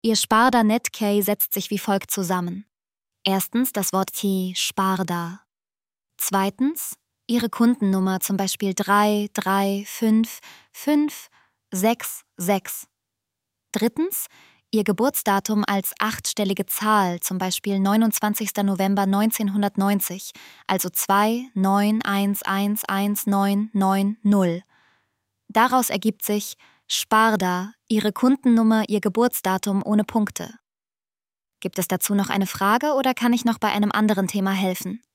Ihr Sparda Netkey setzt sich wie folgt zusammen. Erstens das Wort T Sparda. Zweitens Ihre Kundennummer, zum Beispiel 3355566. Drittens Ihr Geburtsdatum als 8-stellige Zahl, zum Beispiel 29. November 1990, also 291111990. Daraus ergibt sich Sparda, Ihre Kundennummer, Ihr Geburtsdatum ohne Punkte. Gibt es dazu noch eine Frage oder kann ich noch bei einem anderen Thema helfen?